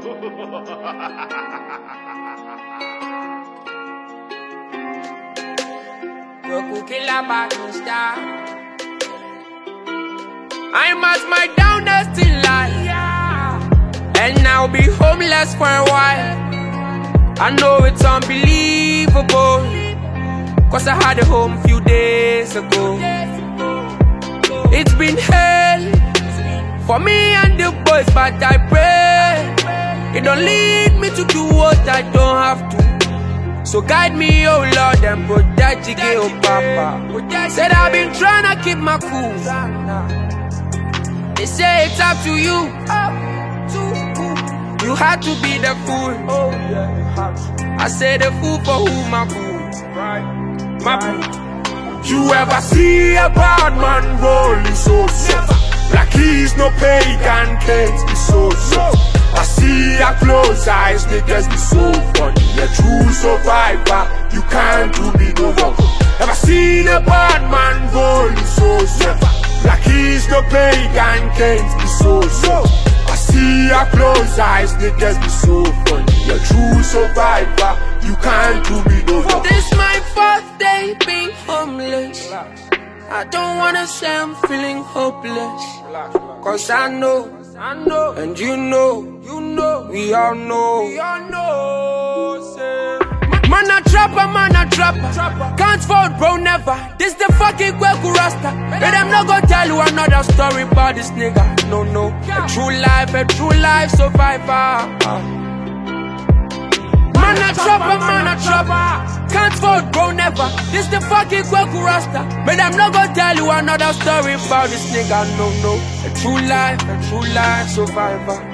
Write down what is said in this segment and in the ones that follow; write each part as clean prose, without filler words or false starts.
Roku killer battle star. I'm at my downest in life, and I'll be homeless for a while. I know it's unbelievable, cause I had a home few days ago. It's been hell for me and the boys, but I pray it don't lead me to do what I don't have to. So guide me, oh Lord, and protect the gay, oh Papa. Said I've been trying to keep my cool. They say it's up to you. You had to be the fool. I say the fool for who my fool. My fool. You ever see a bad man rolling so like he's no pagan, can't be so I see your close eyes, niggas be so funny. A true survivor, you can't do me no wrong. Ever seen a bad man rolling so like he's no pagan, can't be so I see your close eyes, niggas be so funny. A true survivor, you can't do me no wrong. This my fourth day being homeless. I don't wanna say I'm feeling hopeless, cause I know, and you know, we all know, say. Man a trapper, can't fall bro never. This the fucking Kweku Rasta. And I'm not gonna tell you another story about this nigga. No, a true life survivor. Man a trapper, can't fall bro never. This the fucking Kweku Rasta. But I'm not gonna tell you another story about this nigga. No, a true life survivor.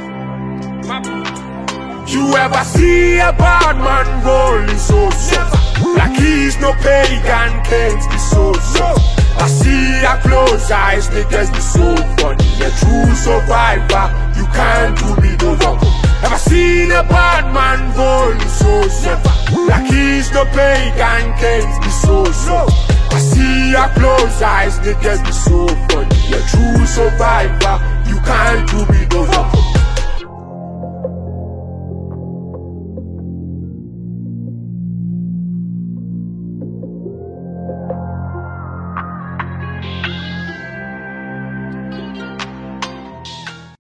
You ever see a bad man rolling so like he's no pagan, can't be so I see your close eyes, niggas be so funny. A true survivor, you can't do me no wrong. Ever seen a bad man rolling so like he's no pagan, can't be so I see your close eyes, niggas be so funny. A true survivor, you can't do me no wrong.